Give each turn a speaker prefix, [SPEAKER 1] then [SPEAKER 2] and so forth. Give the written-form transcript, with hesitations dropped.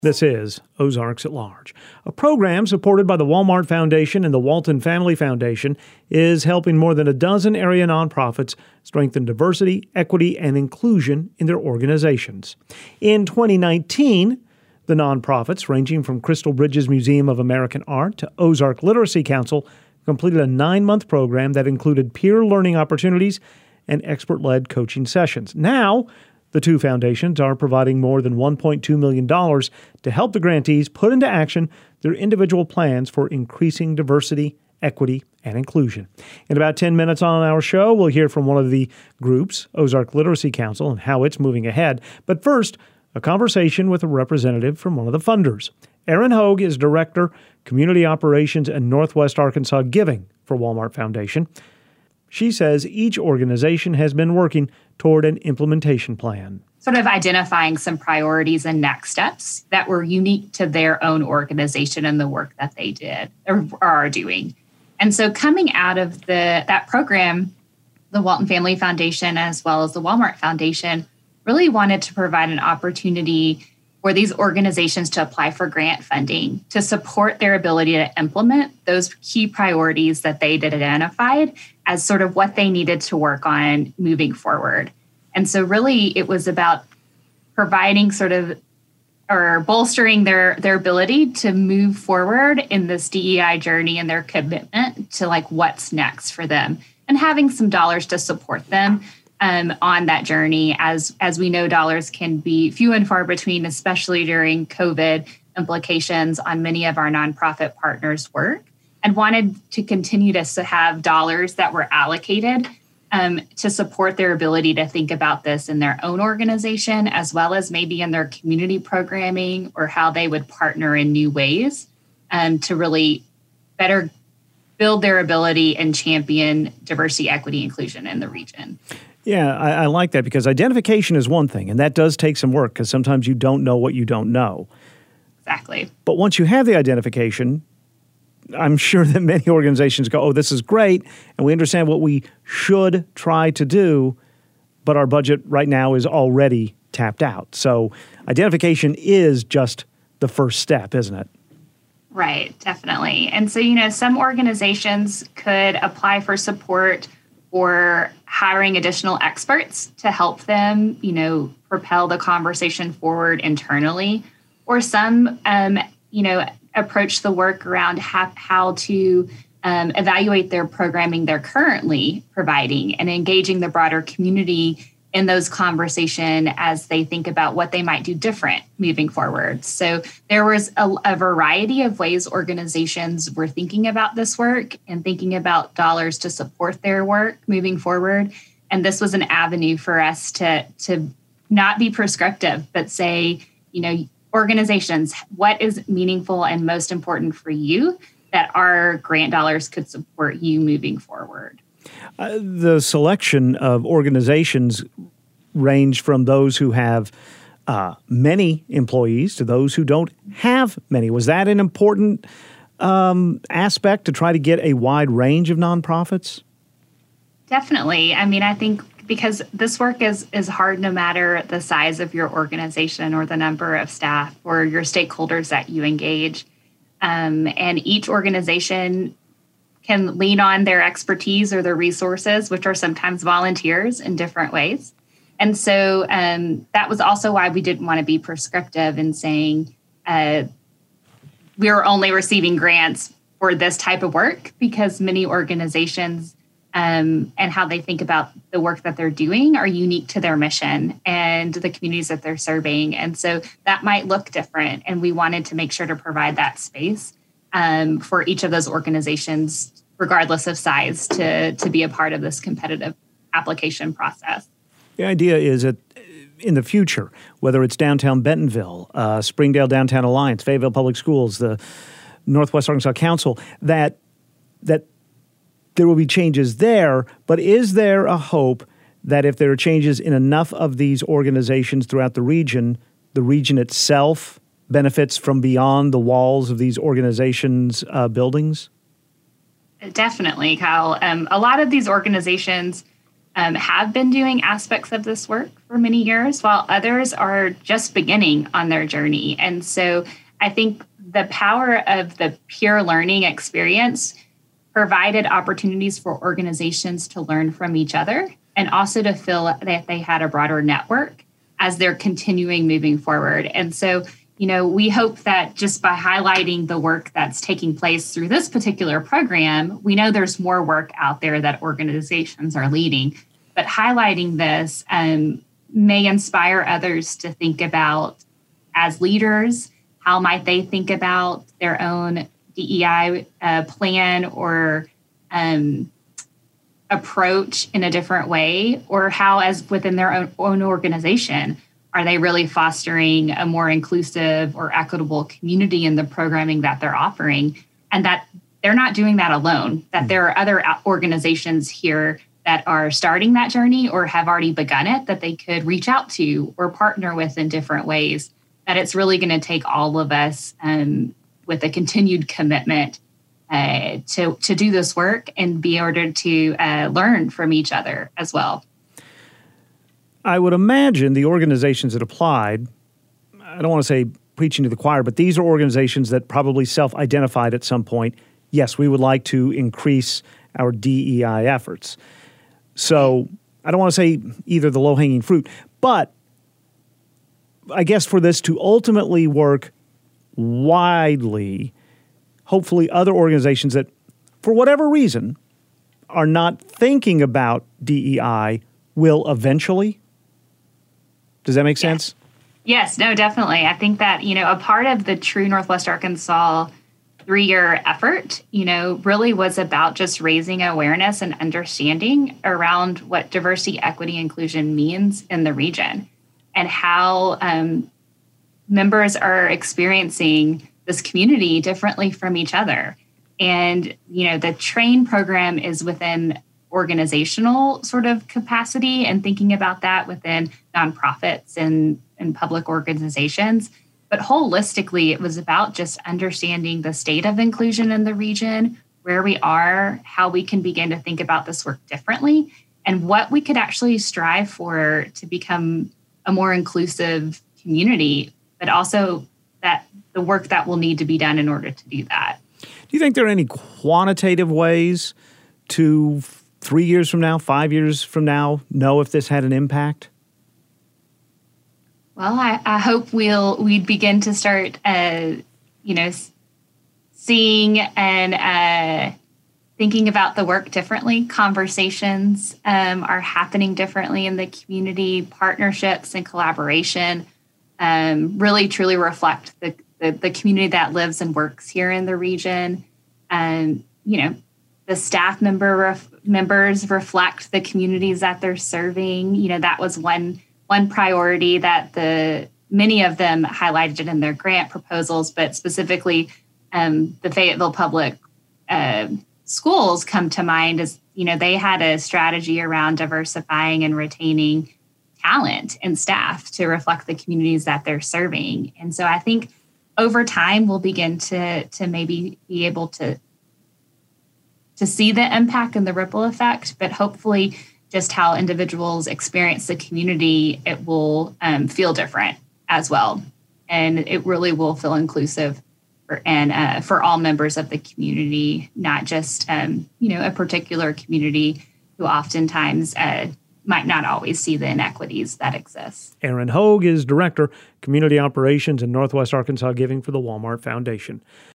[SPEAKER 1] This is Ozarks at Large. A program supported by the Walmart Foundation and the Walton Family Foundation is helping more than a dozen area nonprofits strengthen diversity, equity, and inclusion in their organizations. In 2019, the nonprofits, ranging from Crystal Bridges Museum of American Art to Ozark Literacy Council, completed a 9-month program that included peer learning opportunities and expert-led coaching sessions. Now, the two foundations are providing more than $1.2 million to help the grantees put into action their individual plans for increasing diversity, equity, and inclusion. In about 10 minutes on our show, we'll hear from one of the groups, Ozark Literacy Council, and how it's moving ahead. But first, a conversation with a representative from one of the funders. Erin Hogue is Director, Community Operations and Northwest Arkansas Giving for Walmart Foundation. She says each organization has been working toward an implementation plan.
[SPEAKER 2] Sort of identifying some priorities and next steps that were unique to their own organization and the work that they did or are doing. And so coming out of that program, the Walton Family Foundation as well as the Walmart Foundation really wanted to provide an opportunity for these organizations to apply for grant funding to support their ability to implement those key priorities that they had identified as sort of what they needed to work on moving forward. And so really it was about providing sort of or bolstering their ability to move forward in this DEI journey and their commitment to like what's next for them and having some dollars to support them on that journey. As we know, dollars can be few and far between, especially during COVID implications on many of our nonprofit partners' work, and wanted to continue to have dollars that were allocated to support their ability to think about this in their own organization, as well as maybe in their community programming or how they would partner in new ways to really better build their ability and champion diversity, equity, inclusion in the region.
[SPEAKER 1] Yeah, I like that because identification is one thing, and that does take some work because sometimes you don't know what you don't know.
[SPEAKER 2] Exactly.
[SPEAKER 1] But once you have the identification, I'm sure that many organizations go, oh, this is great, and we understand what we should try to do, but our budget right now is already tapped out. So identification is just the first step, isn't it?
[SPEAKER 2] Right, definitely. And so, some organizations could apply for support or hiring additional experts to help them, propel the conversation forward internally, or some, approach the work around how to evaluate their programming they're currently providing and engaging the broader community in those conversations as they think about what they might do different moving forward. So there was a variety of ways organizations were thinking about this work and thinking about dollars to support their work moving forward. And this was an avenue for us to not be prescriptive, but say, organizations, what is meaningful and most important for you that our grant dollars could support you moving forward?
[SPEAKER 1] The selection of organizations range from those who have many employees to those who don't have many. Was that an important aspect to try to get a wide range of nonprofits?
[SPEAKER 2] Definitely. I think because this work is hard no matter the size of your organization or the number of staff or your stakeholders that you engage. And each organization can lean on their expertise or their resources, which are sometimes volunteers in different ways. And so that was also why we didn't want to be prescriptive in saying we are only receiving grants for this type of work, because many organizations and how they think about the work that they're doing are unique to their mission and the communities that they're serving. And so that might look different. And we wanted to make sure to provide that space for each of those organizations, regardless of size, to be a part of this competitive application process.
[SPEAKER 1] The idea is that in the future, whether it's downtown Bentonville, Springdale Downtown Alliance, Fayetteville Public Schools, the Northwest Arkansas Council, that there will be changes there, but is there a hope that if there are changes in enough of these organizations throughout the region itself benefits from beyond the walls of these organizations' buildings?
[SPEAKER 2] Definitely, Kyle. A lot of these organizations have been doing aspects of this work for many years, while others are just beginning on their journey. And so I think the power of the peer learning experience provided opportunities for organizations to learn from each other and also to feel that they had a broader network as they're continuing moving forward. And so, we hope that just by highlighting the work that's taking place through this particular program, we know there's more work out there that organizations are leading, but highlighting this may inspire others to think about, as leaders, how might they think about their own DEI plan or approach in a different way, or how, as within their own organization, are they really fostering a more inclusive or equitable community in the programming that they're offering, and that they're not doing that alone, that there are other organizations here that are starting that journey or have already begun it that they could reach out to or partner with in different ways, that it's really going to take all of us with a continued commitment to do this work and be able to learn from each other as well.
[SPEAKER 1] I would imagine the organizations that applied, I don't want to say preaching to the choir, but these are organizations that probably self-identified at some point, yes, we would like to increase our DEI efforts. So I don't want to say either the low-hanging fruit, but I guess for this to ultimately work widely, hopefully other organizations that, for whatever reason, are not thinking about DEI will eventually. Does that make sense?
[SPEAKER 2] Yes, no, definitely. I think that, a part of the True Northwest Arkansas 3-year effort, really was about just raising awareness and understanding around what diversity, equity, inclusion means in the region and how members are experiencing this community differently from each other. And, the TRAIN program is within organizational sort of capacity and thinking about that within nonprofits and public organizations. But holistically, it was about just understanding the state of inclusion in the region, where we are, how we can begin to think about this work differently, and what we could actually strive for to become a more inclusive community, but also that the work that will need to be done in order to do that.
[SPEAKER 1] Do you think there are any quantitative ways to 3 years from now, 5 years from now, know if this had an impact?
[SPEAKER 2] Well, I hope we'd begin to start, seeing and thinking about the work differently. Conversations are happening differently in the community. Partnerships and collaboration really, truly reflect the community that lives and works here in the region. And, the staff members reflect the communities that they're serving. That was one priority that many of them highlighted in their grant proposals, but specifically the Fayetteville Public Schools come to mind as, they had a strategy around diversifying and retaining talent and staff to reflect the communities that they're serving. And so I think over time, we'll begin to maybe be able to see the impact and the ripple effect, but hopefully just how individuals experience the community, it will feel different as well. And it really will feel inclusive for all members of the community, not just, a particular community who oftentimes might not always see the inequities that exist.
[SPEAKER 1] Erin Hogue is Director, Community Operations and Northwest Arkansas Giving for the Walmart Foundation.